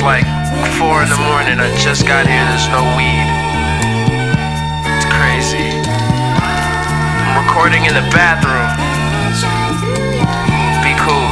like 4 in the morning. I just got here, there's no weed. It's crazy. I'm recording in the bathroom. Be cool.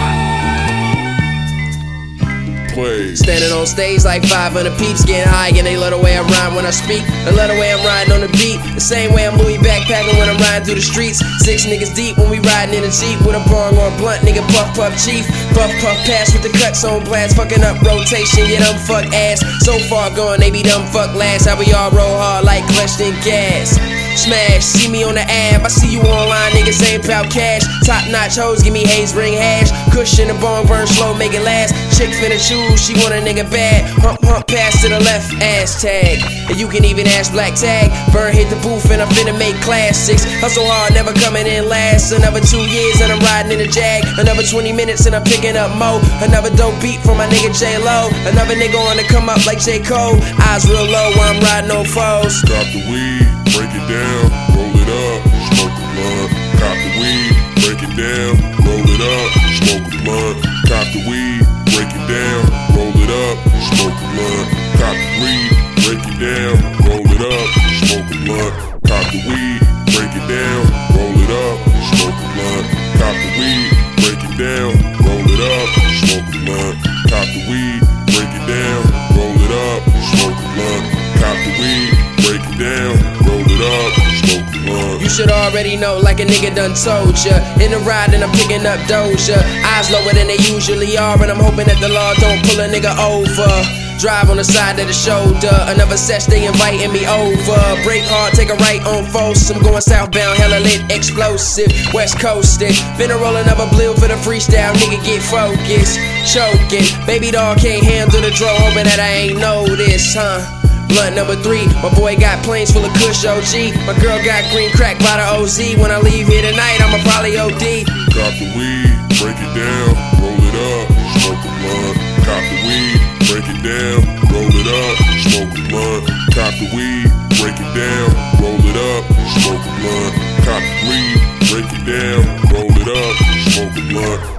Standing on stage like 500 peeps, getting high, and they love the way I rhyme when I speak. They love the way I'm riding on the beat. The same way I'm Louis backpacking when I'm riding through the streets. 6 niggas deep when we riding in a Jeep with a bong or a blunt, nigga puff puff chief. Puff puff pass with the cuts on blast, fucking up rotation, yeah dumb fuck ass. So far gone, they be dumb fuck last. How we all roll hard like clutched in gas. Smash, see me on the app, I see you online, niggas ain't bout cash. Top notch hoes, give me haze, ring hash. Cushion the bong, burn slow, make it last. Chick finna choose, she want a nigga bad. Hump, hump, pass to the left, ass tag. And you can even ask Black Tag. Bird hit the booth and I'm finna make classics. Hustle hard, never coming in last. Another 2 years and I'm riding in a Jag. Another 20 minutes and I'm picking up Mo. Another dope beat from my nigga J-Lo. Another nigga on the come up like J. Cole. Eyes real low while I'm riding on foes. Got the weed, break it down, roll it up, smoke a blunt. Cop the weed, break it down, roll it up, smoke a blunt. Cop the weed, break it down, roll it up, smoke a blunt. Cop the weed, break it down, roll it up, smoke a blunt. Cop the weed, break it down, roll it up, smoke a blunt. Cop the weed, break it down, roll it up, smoke a blunt. Cop the weed, break it down, roll it up, smoke a blunt. Cop the weed, break it down, roll it up, smoke a blunt. You should already know, like a nigga done told ya. In the ride and I'm picking up Doja. Eyes lower than they usually are, and I'm hoping that the law don't pull a nigga over. Drive on the side of the shoulder. Another sesh, they inviting me over. Break hard, take a right on Foss. I'm going southbound, hella lit, explosive. West coasting. Finna roll another blue for the freestyle. Nigga get focused. Choking. Baby doll can't handle the draw. Hoping that I ain't noticed, huh? Blunt number 3, my boy got planes full of Kush OG. My girl got green crack by the OZ. When I leave here tonight, I'ma probably OD. Cop the weed, break it down, roll it up, smoke a blunt. Cop the weed, break it down, roll it up, smoke a blunt. Cop the weed, break it down, roll it up, smoke a blunt. Cop the weed, break it down, roll it up, smoke a blunt.